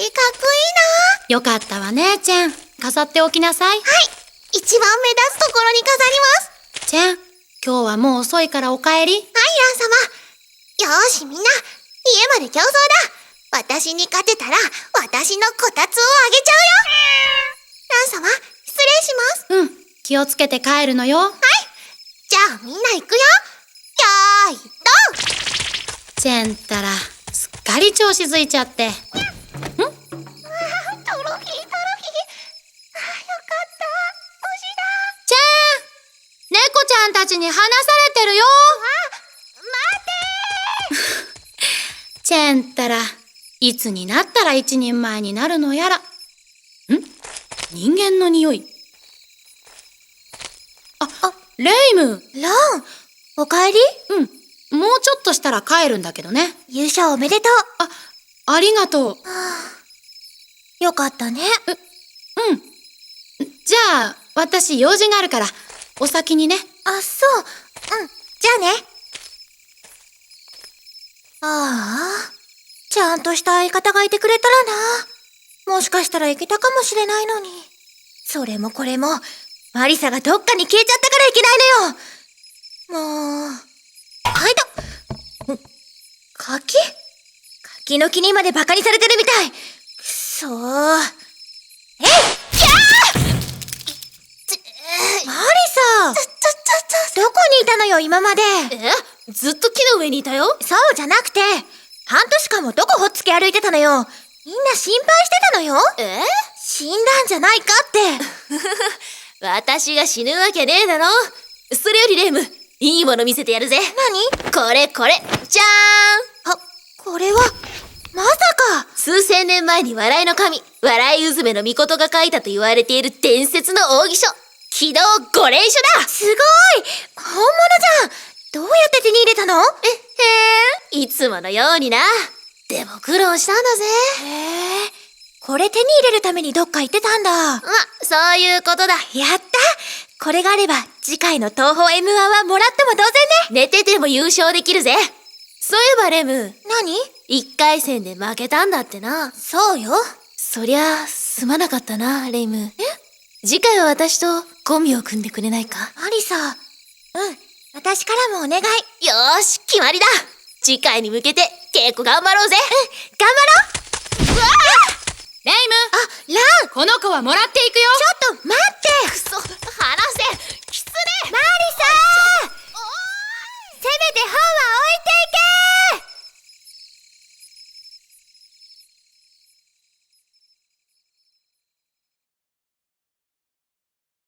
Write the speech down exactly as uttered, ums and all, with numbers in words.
かっこいいな。 よかったわね、チェン。飾っておきなさい。 はい、一番目立つところに飾ります。 チェン、今日はもう遅いからお帰り。 はい、ラン様。よーし、みんな、家まで競争だ。私に勝てたら、私のこたつをあげちゃうよ。ラン様、失礼します。 うん、気をつけて帰るのよ。 はい、じゃあみんな行くよ。よーい、ドン。 チェンったら、すっかり調子づいちゃって。ん？ トロフィー、トロフィー。ああ、よかった。星だ。 チェン！猫ちゃんたちに離されてるよ。 あ、待てー。 チェンったら、いつになったら一人前になるのやら。ん？人間の匂い。あ、あ、レイム。 ラン、お帰り？ うん、もうちょっとしたら帰るんだけどね。 優勝おめでとう。 あ、ありがとう。 はあ、よかったね。 うん。じゃあ、私用事があるから、お先にね。 あ、そう。うん、じゃあね。ああ、ちゃんとした相方がいてくれたらな。もしかしたらいけたかもしれないのに。それもこれも、マリサがどっかに消えちゃったからいけないのよ。もう、はいと。ん、柿？柿の木にまでバカにされてるみたい。くそー。えい！キャー！マリサ！ちょ、ちょ、ちょ、ちょ、どこにいたのよ、今まで。 え？ずっと木の上にいたよ。 そうじゃなくて、半年間もどこほっつき歩いてたのよ。みんな心配してたのよ。 え？ 死んだんじゃないかって。 私が死ぬわけねえだろ。それよりレイム、いいもの見せてやるぜ。 何？ これこれ、じゃーん。 あ、これは、まさか。 数千年前に笑いの神、笑いうずめの御事が書いたと言われている伝説の奥義書、起動五連書だ。 すごい！本物じゃん。どうやって手に入れたの？ えへーん、いつものようにな。でも苦労したんだぜ。 へえ、これ手に入れるためにどっか行ってたんだ。 ま、そういうことだ。 やった！これがあれば、次回の東宝 エムワン はもらっても同然ね。 寝てても優勝できるぜ。そういえばレム、 何？ 一回戦で負けたんだってな。 そうよ。 そりゃ、すまなかったな、レイム。え？次回は私とコンビを組んでくれないか？ マリサ。うん。私からもお願い。 よーし、決まりだ。次回に向けて稽古頑張ろうぜ。 うん、頑張ろう。うわあ！ レイム！ あ、ラン！ この子はもらっていくよ。 ちょっと待って！ くそ、離せ！きつね！ マリサー！せめて本は